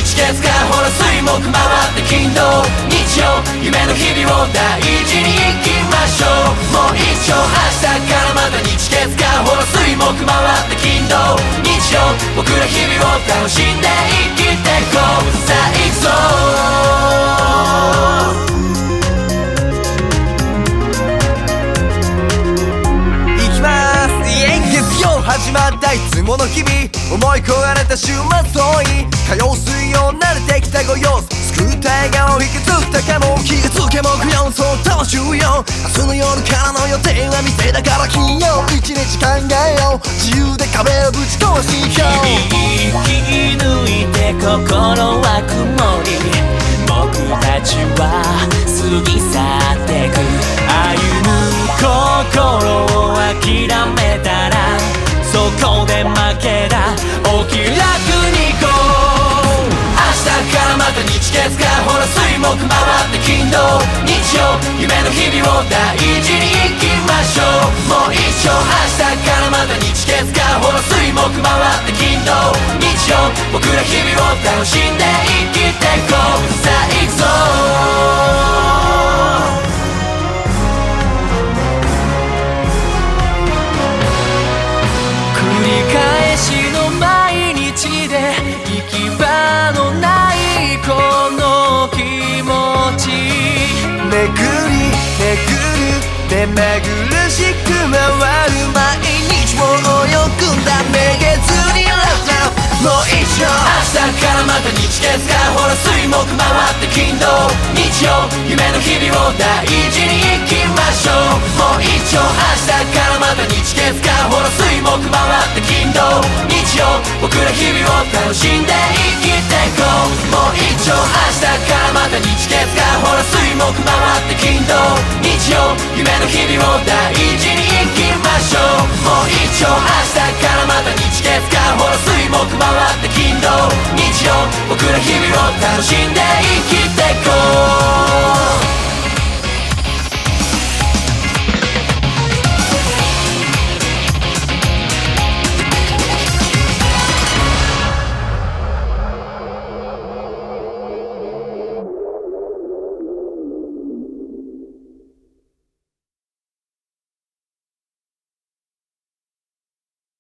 日月火ほら水木回って金土日曜夢の日々を大事に生きましょう。もう一丁明日からまた日月火ほら水木回って金土日曜僕ら日々を楽しんで生きてこう。さあ行くぞ始まったいつもの日々思い焦がれた週末遠い火曜水曜慣れてきたご様子救った笑顔引き継ぐたかも気がつけ木曜そう楽しゅうよ明日の夜からの予定は店だから金曜一日考えよう自由で壁をぶち壊しに行こう。 引き抜いて心は曇り僕たちは過ぎ去ってく歩む心を諦めたらそこで負けだお気楽に行こう。明日からまた日月火ほら水木回って金土日曜夢の日々を大事に生きましょう。もう一丁明日からまた日月火ほら水木回って金土日曜僕ら日々を楽しんで生きてこう。さあ行くぞ返しの毎日で行き場のないこの気持ちめぐりめぐる目まぐるしく回る毎日を泳ぐんだめげずにラブもう一丁明日からまた日月火ほら水木回って金土日曜夢の日々を大事に生きましょう。もう一丁明日からまた日月火ほら水木回って金土日曜僕ら日々を楽しんで生きてこう。もう一丁明日からまた日月火ほら水木回って金土日曜夢の日々を大事に生きましょう。もう一丁明日からまた日月火ほら水木回って金土日曜僕ら日々を楽しんで生きてこう。